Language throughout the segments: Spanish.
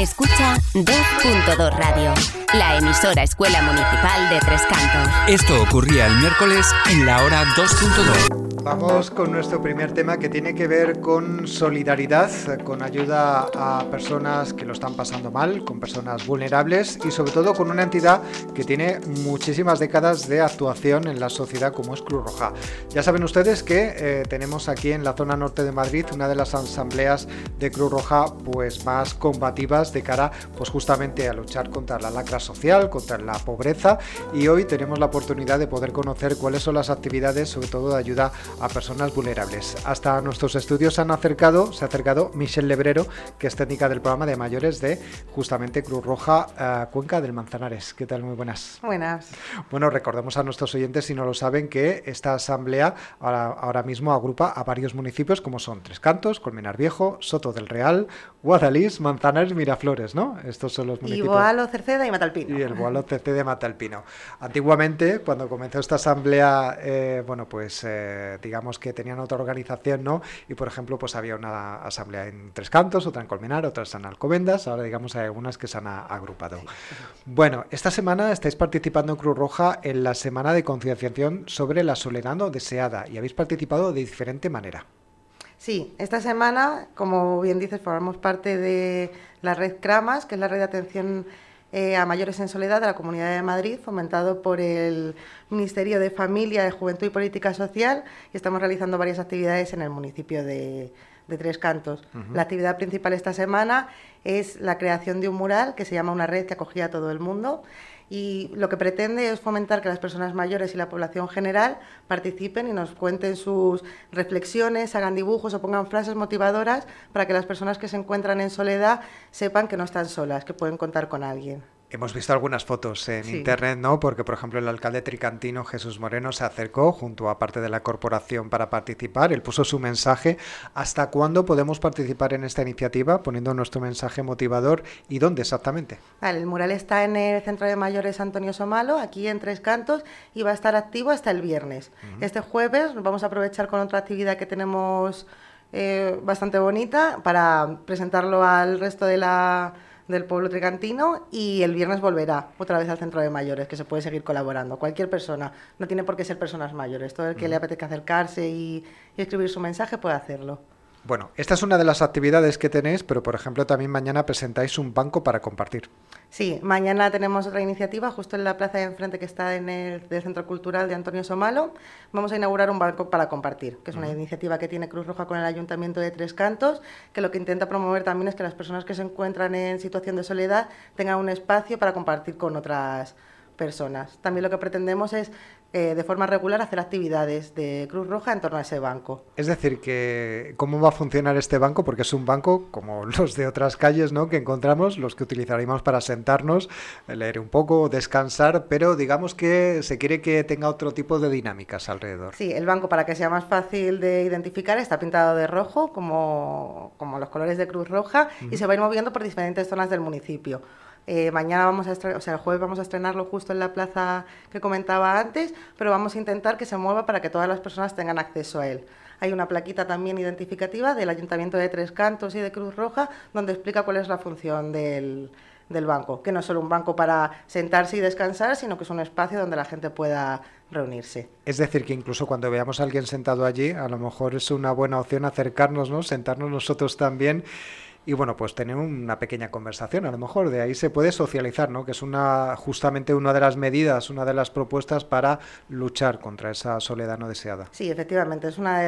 Escucha 2.2 Radio, la emisora Escuela Municipal de Tres Cantos. Esto ocurría el miércoles en la hora 2.2. Vamos con nuestro primer tema, que tiene que ver con solidaridad, con ayuda a personas que lo están pasando mal, con personas vulnerables y sobre todo con una entidad que tiene muchísimas décadas de actuación en la sociedad como es Cruz Roja. Ya saben ustedes que tenemos aquí en la zona norte de Madrid una de las asambleas de Cruz Roja pues más combativas de cara pues justamente a luchar contra la lacra social, contra la pobreza, y hoy tenemos la oportunidad de poder conocer cuáles son las actividades, sobre todo de ayuda a personas vulnerables. Hasta nuestros estudios se ha acercado Michelle Lebrero, que es técnica del programa de mayores de justamente Cruz Roja Cuenca del Manzanares. ¿Qué tal? Muy buenas. Buenas. Bueno, recordemos a nuestros oyentes, si no lo saben, que esta asamblea ahora mismo agrupa a varios municipios como son Tres Cantos, Colmenar Viejo, Soto del Real, Guadalís, Manzanares, Miraflores, ¿no? Estos son los municipios. Y Boalo, Cerceda y Matalpino. Y el Boalo, Cerceda y Matalpino. Antiguamente, cuando comenzó esta asamblea, digamos que tenían otra organización, ¿no? Y por ejemplo, pues había una asamblea en Tres Cantos, otra en Colmenar, otras en Alcobendas. Ahora digamos hay algunas que se han agrupado. Sí. Bueno, esta semana estáis participando en Cruz Roja en la semana de concienciación sobre la soledad no deseada, y habéis participado de diferente manera. Sí, esta semana, como bien dices, formamos parte de la red CRAMAS, que es la red de atención a mayores en soledad de la Comunidad de Madrid, fomentado por el Ministerio de Familia, de Juventud y Política Social, y estamos realizando varias actividades en el municipio de Tres Cantos. Uh-huh. La actividad principal esta semana es la creación de un mural que se llama Una red que acogía a todo el mundo, y lo que pretende es fomentar que las personas mayores y la población general participen y nos cuenten sus reflexiones, hagan dibujos o pongan frases motivadoras para que las personas que se encuentran en soledad sepan que no están solas, que pueden contar con alguien. Hemos visto algunas fotos en internet, ¿no? Porque, por ejemplo, el alcalde tricantino, Jesús Moreno, se acercó junto a parte de la corporación para participar. Él puso su mensaje. ¿Hasta cuándo podemos participar en esta iniciativa? Poniendo nuestro mensaje motivador. ¿Y dónde exactamente? Vale, el mural está en el Centro de Mayores Antonio Somalo, aquí en Tres Cantos, y va a estar activo hasta el viernes. Uh-huh. Este jueves vamos a aprovechar con otra actividad que tenemos bastante bonita para presentarlo al resto del pueblo tricantino, y el viernes volverá otra vez al Centro de Mayores, que se puede seguir colaborando. Cualquier persona, no tiene por qué ser personas mayores, todo el que le apetezca acercarse y escribir su mensaje puede hacerlo. Bueno, esta es una de las actividades que tenéis, pero por ejemplo también mañana presentáis un banco para compartir. Sí, mañana tenemos otra iniciativa justo en la plaza de enfrente que está en el Centro Cultural de Antonio Somalo. Vamos a inaugurar un banco para compartir, que es una iniciativa que tiene Cruz Roja con el Ayuntamiento de Tres Cantos, que lo que intenta promover también es que las personas que se encuentran en situación de soledad tengan un espacio para compartir con otras personas. También lo que pretendemos es de forma regular hacer actividades de Cruz Roja en torno a ese banco. Es decir, que ¿cómo va a funcionar este banco? Porque es un banco como los de otras calles, ¿no?, que encontramos, los que utilizaríamos para sentarnos, leer un poco, descansar, pero digamos que se quiere que tenga otro tipo de dinámicas alrededor. Sí, el banco, para que sea más fácil de identificar, está pintado de rojo, como los colores de Cruz Roja, y se va a ir moviendo por diferentes zonas del municipio. Mañana el jueves vamos a estrenarlo justo en la plaza que comentaba antes, pero vamos a intentar que se mueva para que todas las personas tengan acceso a él. Hay una plaquita también identificativa del Ayuntamiento de Tres Cantos y de Cruz Roja, donde explica cuál es la función del banco, que no es solo un banco para sentarse y descansar, sino que es un espacio donde la gente pueda reunirse. Es decir, que incluso cuando veamos a alguien sentado allí, a lo mejor es una buena opción acercarnos, ¿no?, sentarnos nosotros también. Y bueno, pues tener una pequeña conversación, a lo mejor de ahí se puede socializar, ¿no?, que es justamente una de las medidas, una de las propuestas para luchar contra esa soledad no deseada. Sí, efectivamente, es una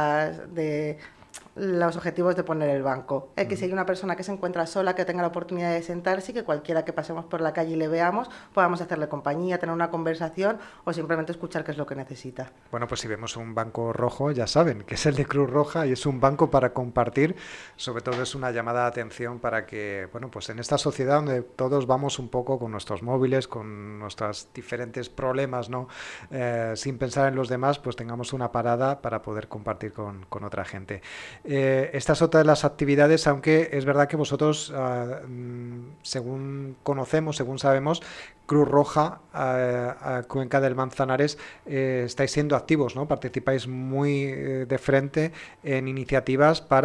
de los objetivos de poner el banco. Que si hay una persona que se encuentra sola, que tenga la oportunidad de sentarse y que cualquiera que pasemos por la calle y le veamos, podamos hacerle compañía, tener una conversación o simplemente escuchar qué es lo que necesita. Bueno, pues si vemos un banco rojo, ya saben que es el de Cruz Roja y es un banco para compartir. Sobre todo es una llamada de atención para que, bueno, pues en esta sociedad donde todos vamos un poco con nuestros móviles, con nuestros diferentes problemas, ¿no?, sin pensar en los demás, pues tengamos una parada para poder compartir con otra gente. Esta es otra de las actividades, aunque es verdad que vosotros, según conocemos, según sabemos, Cruz Roja, Cuenca del Manzanares, estáis siendo activos, ¿no? Participáis muy de frente en iniciativas para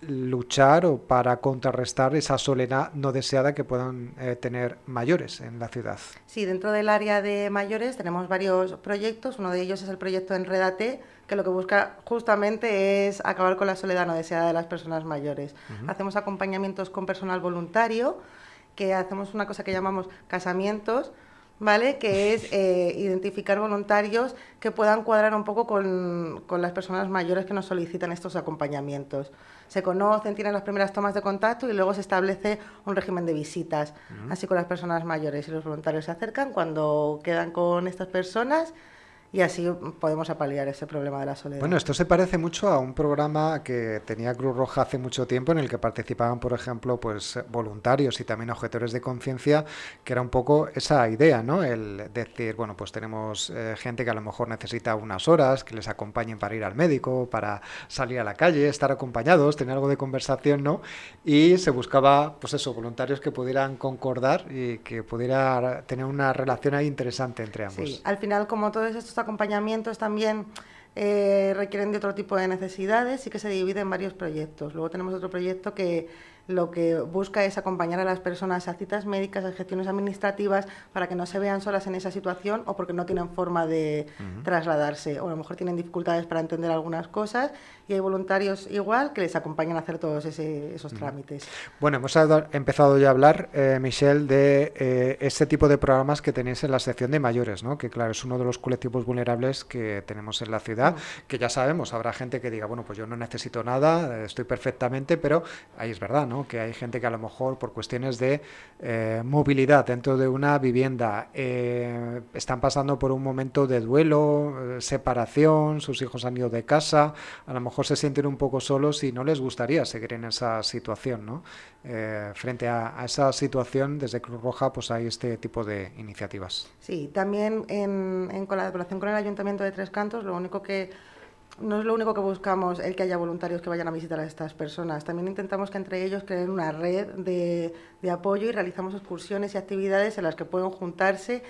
luchar o para contrarrestar esa soledad no deseada que puedan tener mayores en la ciudad. Sí, dentro del área de mayores tenemos varios proyectos. Uno de ellos es el proyecto Enrédate, que lo que busca justamente es acabar con la soledad no deseada de las personas mayores. Hacemos acompañamientos con personal voluntario, que hacemos una cosa que llamamos casamientos, ¿vale? Que es identificar voluntarios que puedan cuadrar un poco con las personas mayores que nos solicitan estos acompañamientos. Se conocen, tienen las primeras tomas de contacto y luego se establece un régimen de visitas, así con las personas mayores, y los voluntarios se acercan cuando quedan con estas personas. Y así podemos apaliar ese problema de la soledad. Bueno, esto se parece mucho a un programa que tenía Cruz Roja hace mucho tiempo, en el que participaban, por ejemplo, pues voluntarios y también objetores de conciencia, que era un poco esa idea, ¿no? El decir, bueno, pues tenemos gente que a lo mejor necesita unas horas, que les acompañen para ir al médico, para salir a la calle, estar acompañados, tener algo de conversación, ¿no? Y se buscaba, pues eso, voluntarios que pudieran concordar y que pudiera tener una relación ahí interesante entre ambos. Sí, al final, como todos estos acompañamientos también requieren de otro tipo de necesidades y que se divide en varios proyectos. Luego tenemos otro proyecto que lo que busca es acompañar a las personas a citas médicas, a gestiones administrativas, para que no se vean solas en esa situación o porque no tienen forma de trasladarse, o a lo mejor tienen dificultades para entender algunas cosas, y hay voluntarios igual que les acompañan a hacer todos esos trámites. Bueno, hemos empezado ya a hablar, Michelle, de ese tipo de programas que tenéis en la sección de mayores, ¿no? Que claro, es uno de los colectivos vulnerables que tenemos en la ciudad, que ya sabemos, habrá gente que diga, bueno, pues yo no necesito nada, estoy perfectamente, pero ahí es verdad, ¿no? Que hay gente que a lo mejor por cuestiones de movilidad dentro de una vivienda están pasando por un momento de duelo, separación, sus hijos han ido de casa, a lo mejor se sienten un poco solos y no les gustaría seguir en esa situación, ¿no? Frente a esa situación, desde Cruz Roja pues hay este tipo de iniciativas. Sí, también en colaboración con el Ayuntamiento de Tres Cantos, no es lo único que buscamos el que haya voluntarios que vayan a visitar a estas personas. También intentamos que entre ellos creen una red de apoyo y realizamos excursiones y actividades en las que pueden juntarse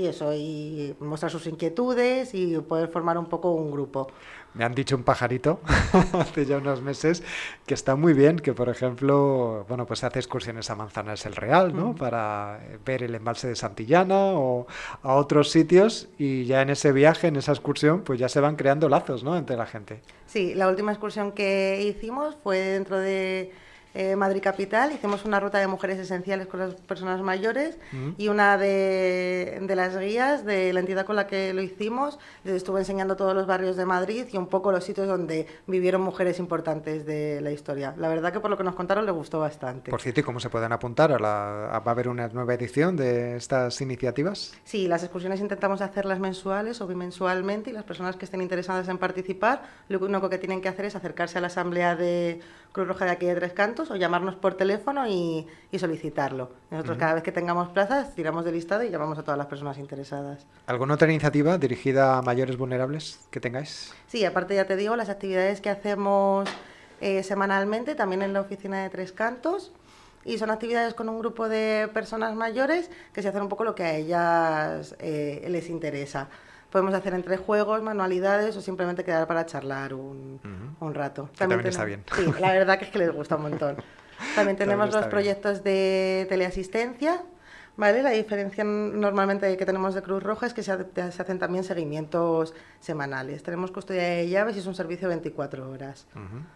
y mostrar sus inquietudes y poder formar un poco un grupo. Me han dicho un pajarito hace ya unos meses que está muy bien, que por ejemplo, bueno, pues se hace excursiones a Manzanares el Real, ¿no? Para ver el embalse de Santillana o a otros sitios, y ya en ese viaje, en esa excursión, pues ya se van creando lazos, ¿no? Entre la gente. Sí, la última excursión que hicimos fue dentro de Madrid Capital. Hicimos una ruta de mujeres esenciales con las personas mayores y una de las guías de la entidad con la que lo hicimos les estuvo enseñando todos los barrios de Madrid y un poco los sitios donde vivieron mujeres importantes de la historia. La verdad que por lo que nos contaron les gustó bastante. Por cierto, ¿y cómo se pueden apuntar? ¿Va a haber una nueva edición de estas iniciativas? Sí, las excursiones intentamos hacerlas mensuales o bimensualmente, y las personas que estén interesadas en participar, lo único que tienen que hacer es acercarse a la asamblea de Cruz Roja de aquí de Tres Cantos o llamarnos por teléfono y solicitarlo. Nosotros cada vez que tengamos plazas tiramos del listado y llamamos a todas las personas interesadas. ¿Alguna otra iniciativa dirigida a mayores vulnerables que tengáis? Sí, aparte ya te digo, las actividades que hacemos semanalmente también en la oficina de Tres Cantos, y son actividades con un grupo de personas mayores que se hacen un poco lo que a ellas les interesa. Podemos hacer entre juegos, manualidades o simplemente quedar para charlar un rato. También está bien. Sí, la verdad que es que les gusta un montón. También tenemos los proyectos de teleasistencia, ¿vale? La diferencia normalmente que tenemos de Cruz Roja es que se hacen también seguimientos semanales. Tenemos custodia de llaves y es un servicio 24 horas.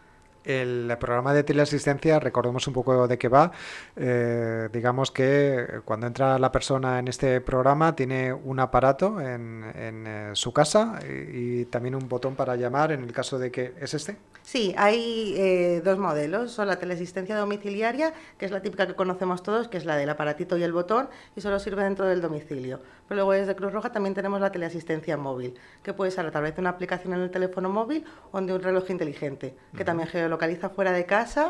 El programa de teleasistencia, recordemos un poco de qué va. Digamos que cuando entra la persona en este programa tiene un aparato en su casa y también un botón para llamar en el caso de que... ¿Es este? Sí, hay dos modelos. Son la teleasistencia domiciliaria, que es la típica que conocemos todos, que es la del aparatito y el botón, y solo sirve dentro del domicilio. Pero luego desde Cruz Roja también tenemos la teleasistencia móvil, que puede ser a través de una aplicación en el teléfono móvil o de un reloj inteligente, que también geolocaliza fuera de casa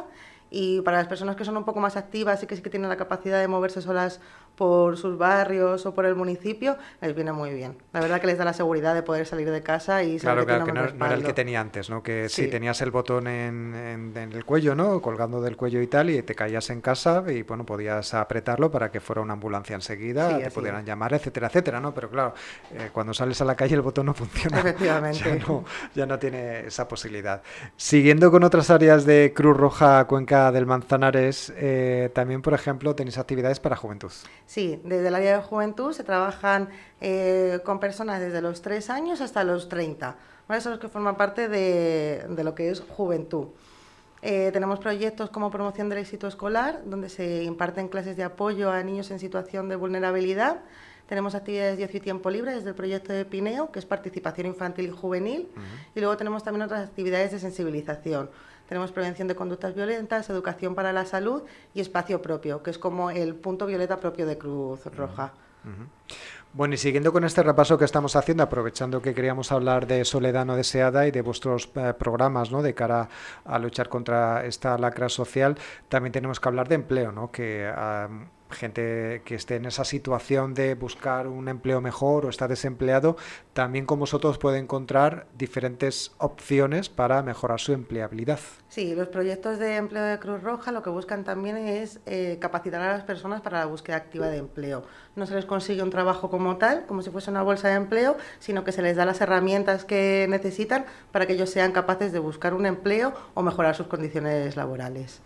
Y para las personas que son un poco más activas y que sí que tienen la capacidad de moverse solas por sus barrios o por el municipio, les viene muy bien. La verdad que les da la seguridad de poder salir de casa y saber Claro, que tienen un no era el que respaldo. tenía antes, ¿no? Que Sí. sí, tenías el botón en el cuello, ¿no? Colgando del cuello y tal, y te caías en casa y, bueno, podías apretarlo para que fuera una ambulancia enseguida, Sí, te así pudieran es. llamar, etcétera, etcétera, ¿no? Pero claro, cuando sales a la calle el botón no funciona. Efectivamente. Ya no tiene esa posibilidad. Siguiendo con otras áreas de Cruz Roja Cuenca del Manzanares, también, por ejemplo, tenéis actividades para juventud. Sí, desde el área de juventud se trabajan con personas desde los 3 años hasta los 30. ¿Vale? Son los que forman parte de lo que es juventud. Tenemos proyectos como promoción del éxito escolar, donde se imparten clases de apoyo a niños en situación de vulnerabilidad. Tenemos actividades de ocio y tiempo libre desde el proyecto de Pineo, que es participación infantil y juvenil. Y luego tenemos también otras actividades de sensibilización. Tenemos prevención de conductas violentas, educación para la salud y espacio propio, que es como el punto violeta propio de Cruz Roja. Bueno, y siguiendo con este repaso que estamos haciendo, aprovechando que queríamos hablar de Soledad no deseada y de vuestros programas, ¿no? De cara a luchar contra esta lacra social, también tenemos que hablar de empleo, ¿no? Que gente que esté en esa situación de buscar un empleo mejor o está desempleado, también con vosotros puede encontrar diferentes opciones para mejorar su empleabilidad. Sí, los proyectos de empleo de Cruz Roja lo que buscan también es capacitar a las personas para la búsqueda activa de empleo. No se les consigue un trabajo como tal, como si fuese una bolsa de empleo, sino que se les da las herramientas que necesitan para que ellos sean capaces de buscar un empleo o mejorar sus condiciones laborales.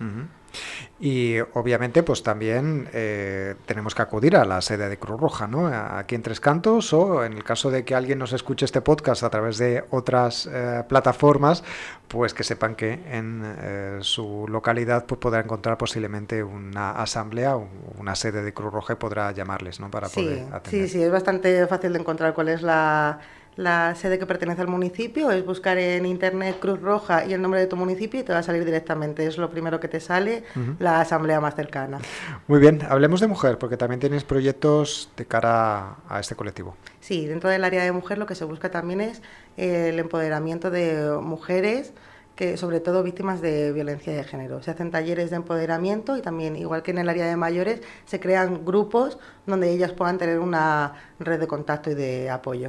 Y obviamente pues también tenemos que acudir a la sede de Cruz Roja, ¿no? Aquí en Tres Cantos, o en el caso de que alguien nos escuche este podcast a través de otras plataformas, pues que sepan que en su localidad pues podrá encontrar posiblemente una asamblea o una sede de Cruz Roja y podrá llamarles, ¿no? Para poder atender. Sí, es bastante fácil de encontrar cuál es la sede que pertenece al municipio. Es buscar en internet Cruz Roja y el nombre de tu municipio y te va a salir directamente. Es lo primero que te sale, la asamblea más cercana. Muy bien, hablemos de mujer, porque también tenéis proyectos de cara a este colectivo. Sí, dentro del área de mujer lo que se busca también es el empoderamiento de mujeres, que sobre todo víctimas de violencia de género. Se hacen talleres de empoderamiento y también, igual que en el área de mayores, se crean grupos donde ellas puedan tener una red de contacto y de apoyo.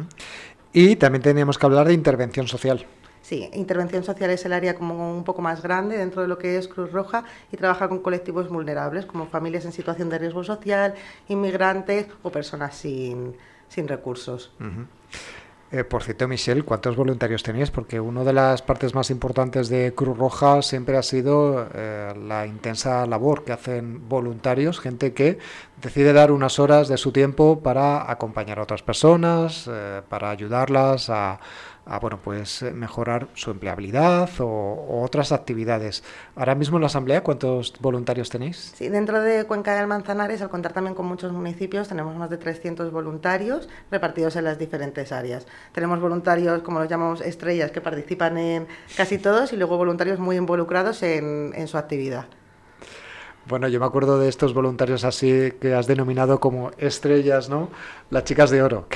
Y también teníamos que hablar de intervención social. Sí, intervención social es el área como un poco más grande dentro de lo que es Cruz Roja y trabaja con colectivos vulnerables como familias en situación de riesgo social, inmigrantes o personas sin recursos. Por cierto, Michelle, ¿cuántos voluntarios tenéis? Porque una de las partes más importantes de Cruz Roja siempre ha sido la intensa labor que hacen voluntarios, gente que decide dar unas horas de su tiempo para acompañar a otras personas, para ayudarlas a bueno, pues mejorar su empleabilidad o otras actividades. Ahora mismo en la Asamblea, ¿cuántos voluntarios tenéis? Sí, dentro de Cuenca del Manzanares, al contar también con muchos municipios, tenemos más de 300 voluntarios repartidos en las diferentes áreas. Tenemos voluntarios, como los llamamos, estrellas, que participan en casi todos, y luego voluntarios muy involucrados en su actividad. Bueno, yo me acuerdo de estos voluntarios así que has denominado como estrellas, ¿no? Las chicas de oro,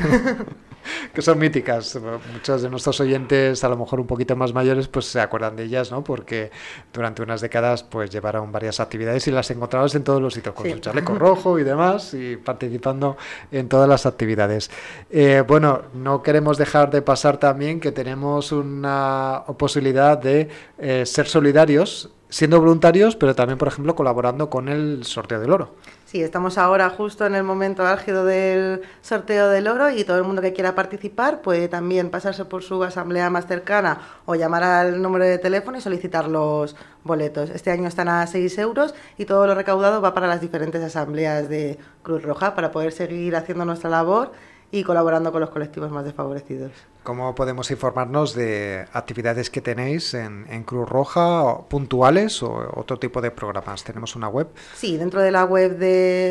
que son míticas. Muchos de nuestros oyentes, a lo mejor un poquito más mayores, pues se acuerdan de ellas, ¿no? Porque durante unas décadas pues llevaron varias actividades y las encontrabas en todos los sitios, con su chaleco rojo y demás, y participando en todas las actividades. Bueno, no queremos dejar de pasar también que tenemos una posibilidad de ser solidarios, siendo voluntarios, pero también, por ejemplo, colaborando con el sorteo del oro. Sí, estamos ahora justo en el momento álgido del sorteo del oro y todo el mundo que quiera participar puede también pasarse por su asamblea más cercana o llamar al número de teléfono y solicitar los boletos. Este año están a 6 euros y todo lo recaudado va para las diferentes asambleas de Cruz Roja para poder seguir haciendo nuestra labor y colaborando con los colectivos más desfavorecidos. ¿Cómo podemos informarnos de actividades que tenéis en Cruz Roja, puntuales o otro tipo de programas? ¿Tenemos una web? Sí, dentro de la web de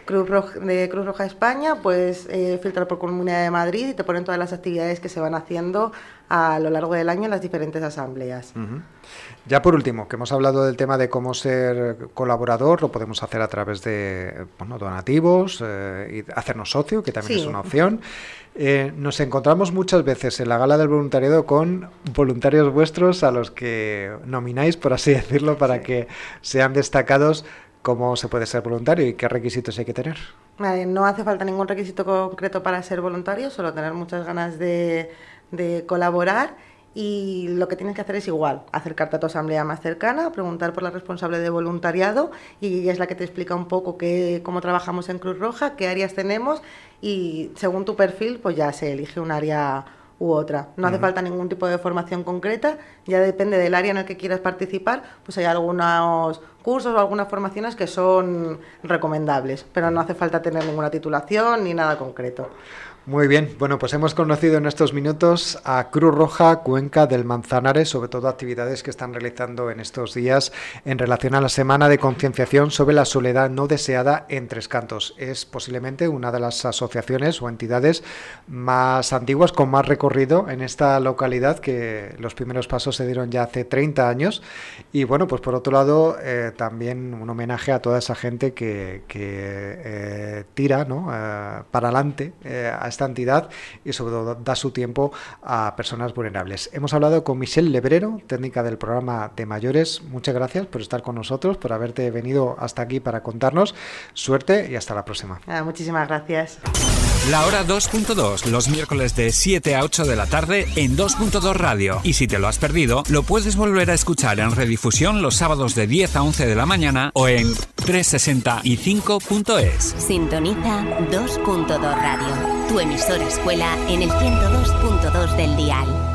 Cruz Roja España, pues filtrar por Comunidad de Madrid y te ponen todas las actividades que se van haciendo a lo largo del año en las diferentes asambleas. Ya por último, que hemos hablado del tema de cómo ser colaborador, lo podemos hacer a través de donativos, y hacernos socio, que también es una opción. Nos encontramos muchas veces en la Gala del Voluntariado con voluntarios vuestros a los que nomináis, por así decirlo, para que sean destacados. ¿Cómo se puede ser voluntario y qué requisitos hay que tener? No hace falta ningún requisito concreto para ser voluntario, solo tener muchas ganas de colaborar, y lo que tienes que hacer es igual, acercarte a tu asamblea más cercana, preguntar por la responsable de voluntariado, y ella es la que te explica un poco cómo trabajamos en Cruz Roja, qué áreas tenemos, y según tu perfil pues ya se elige un área u otra. No hace falta ningún tipo de formación concreta, ya depende del área en el que quieras participar, pues hay algunos cursos o algunas formaciones que son recomendables, pero no hace falta tener ninguna titulación ni nada concreto. Muy bien, bueno, pues hemos conocido en estos minutos a Cruz Roja Cuenca del Manzanares, sobre todo actividades que están realizando en estos días en relación a la semana de concienciación sobre la soledad no deseada en Tres Cantos. Es posiblemente una de las asociaciones o entidades más antiguas, con más recorrido en esta localidad, que los primeros pasos se dieron ya hace 30 años. Y bueno, pues por otro lado, también un homenaje a toda esa gente que tira, ¿no?, para adelante a esta entidad, y sobre todo da su tiempo a personas vulnerables. Hemos hablado con Michelle Lebrero, técnica del programa de mayores. Muchas gracias por estar con nosotros, por haberte venido hasta aquí para contarnos. Suerte y hasta la próxima. Muchísimas gracias. La hora 2.2, los miércoles de 7 a 8 de la tarde en 2.2 Radio. Y si te lo has perdido, lo puedes volver a escuchar en redifusión los sábados de 10 a 11 de la mañana o en 365.es. Sintoniza 2.2 Radio, tu emisora escuela en el 102.2 del dial.